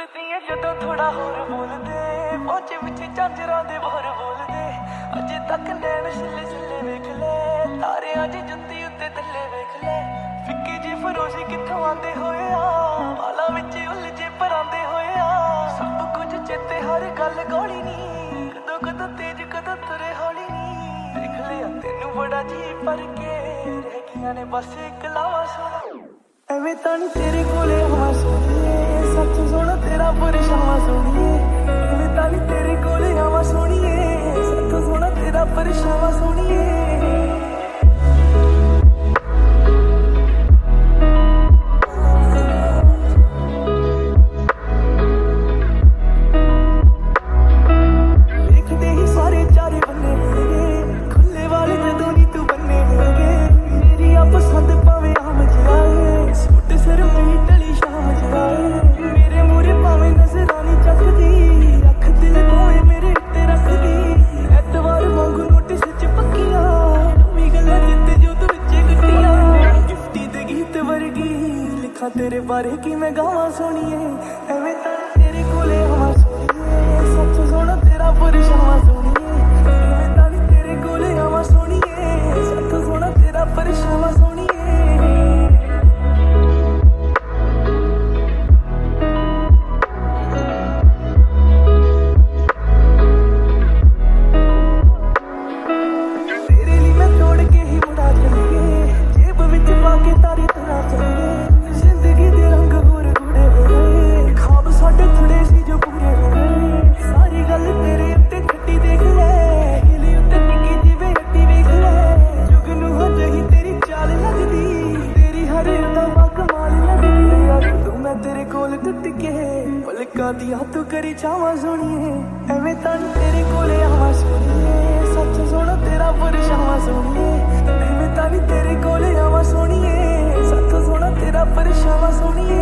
ਟੁੱਟਦੀਆਂ ਜਦੋਂ ਥੋੜਾ ਹੋਰ ਬੋਲਦੇ, ਪਹੁੰਚੇ ਵਿੱਚ ਝਾਂਜਰਾਂ ਦੇ ਬੋਰ ਬੋਲਦੇ। ਅਜੇ ਤੱਕ ਨੈਣ ਛਿੱਲੇ ਛਿੱਲੇ ਵੇਖ ਲੈ, ਤਾਰਿਆਂ ਦੀ ਜੁੱਤੀ ਉੱਤੇ ਥੱਲੇ ਵੇਖ ਲੈ। ਫਿੱਕੀ ਜੀ ਫਰੋਸ਼ੀ ਕਿੱਥੋਂ ਆਂਦੇ ਹੋਏ ਆ, ਵਾਲਾਂ ਵਿੱਚ ਉਲਝੇ ਪਰਾਂਦੇ ਹੋਏ ਆ। ਸਭ ਕੁਝ ਚੇਤੇ ਹਰ ਗੱਲ ਗੋਲੀ ਨੀ, ਕਦੋਂ ਕਦੋਂ ਤੇਜ਼ ਕਦੋਂ ਤੁਰੇ ਹੌਲੀ ਨੀ। ਦੇਖ ਲਿਆ ਤੈਨੂੰ ਬੜਾ ਜੀ ਪਰ ਕੇ, ਰਹਿ ਗਈਆਂ ਨੇ ਬਸ ਇੱਕ ਲਾਵਾਂ ਸੁਣ। ਐਵੇਂ ਤਾਂ ਨੀ ਤੇਰੇ ਕੋਲੇ ਆਵਾਂ ਸੋਹਣੀਏ, ਸੱਚ ਸੋਹਣਾ ਤੇਰਾ ਪਰਛਾਵਾਂ ਸੋਹਣੀਏ। ਐਵੇਂ ਤਾਂ ਨੀ ਤੇਰੇ ਕੋਲੇ ਆਵਾਂ ਸੋਹਣੀਏ, ਸੱਚ ਸੋਹਣਾ ਤੇਰਾ ਪਰਛਾਵਾਂ ਸੋਹਣੀਏ। ਵੇਖਦੇ ਹੀ ਸਾਰੇ ਚਾਰੇ ਬੰਨੇ ਹੋਣਗੇ, ਖੁੱਲੇ ਵਾਲੇ ਜਦੋਂ ਨੀ ਤੂੰ ਬੰਨੇ ਹੋਣਗੇ। ਮੇਰੀ ਆ ਪਸੰਦ ਭਾਵੇਂ ਆਮ ਜਿਹਾ, ਸੂਟ ਸਿਰ ਵੀ ਟਲੀ ਸ਼ਾਮ ਜਾਏ। ਮੇਰੇ ਮੂਹਰੇ ਭਾਵੇਂ ਨਜ਼ਰਾਂ ਨੀ ਚੱਕਦੀ, ਅੱਖ ਦਿਲ ਕੋਏ ਮੇਰੇ ਉੱਤੇ ਰੱਖਦੀ। ਐਤਵਾਰ ਵਾਂਗੂ ਨੋਟਿਸ ਚ ਪੱਕੀਆਂ, ਵੀ ਗੱਲਾਂ ਜਿੱਤੇ ਜੋ ਤੂੰ ਵਿੱਚੇ ਗੱਟੀਆਂ। ਗਿਫਟੀ ਦੇ ਗੀਤ ਵਰਗੀ ਲਿਖਾਂ ਤੇਰੇ ਬਾਰੇ ਕੀ ਮੈਂ ਗਾਵਾਂ ਸੋਹਣੀਏ। ਐਵੇਂ ਤਾਂ ਤੇਰੇ ਕੋਲੇ ਆਵਾਂ ਸੋਹਣੀਏ, ਸੱਚ ਸੋਹਣਾ ਤੇਰਾ ਪਰਛਾਵਾਂ ਸੋਹਣੀਏ। ਐਵੇਂ ਤਾਂ ਤੇਰੇ ਕੋਲੇ ਆਵਾਂ ਸੋਹਣੀਏ, ਸੱਚ ਸੋਹਣਾ ਤੇਰਾ ਪਰਛਾਵਾਂ ਸੋਹਣੀਏ। ਜ਼ਿੰਦਗੀ ਦੇ ਰੰਗ ਹੋਰ ਗੂੜੇ ਹੋਏ, ਖਾਬ ਸਾਡੇ ਥੋੜੇ ਸੀ ਜੋ ਪੂਰੇ ਹੋਏ। ਸਾਰੀ ਗੱਲ ਤੇਰੇ ਉੱਤੇ ਖੱਟੀ ਦੇਖ ਲੈ, ਹਿਲੀ ਉੱਤੇ ਟਿੱਕੀ ਜਿਵੇਂ ਹੱਟੀ ਵੇਖ ਲੈ। ਜੁਗ ਨੂੰ ਹਜੇ ਹੀ ਤੇਰੀ ਚਾਲ ਲੱਗਦੀ, ਤੇਰੀ ਹਰ ਅਦਾ ਕਮਾਲ ਲੱਗਦੀ। ਯਾਰ ਤੂੰ ਮੈਂ ਤੇਰੇ ਕੋਲ ਟੁੱਟ ਕੇ, ਪਲਕਾਂ ਦੀਆਂ ਤੂੰ ਕਰੀ ਛਾਵਾਂ ਸੋਹਣੀਏ। ਐਵੇਂ ਤਾਂ ਤੇਰੇ ਕੋਲੇ ਆਵਾਂ ਸੋਹਣੀਏ, ਸੱਚ ਸੋਹਣਾ ਤੇਰਾ ਪਰਛਾਵਾਂ ਸੋਹਣੀਏ। ਐਵੇਂ ਤਾਂ ਤੇਰੇ ਕੋਲੇ ਆਵਾਂ ਸੋਹਣੀਏ, ਸੱਚ ਸੋਹਣਾ ਤੇਰਾ ਪਰਛਾਵਾਂ ਸੋਹਣੀਏ।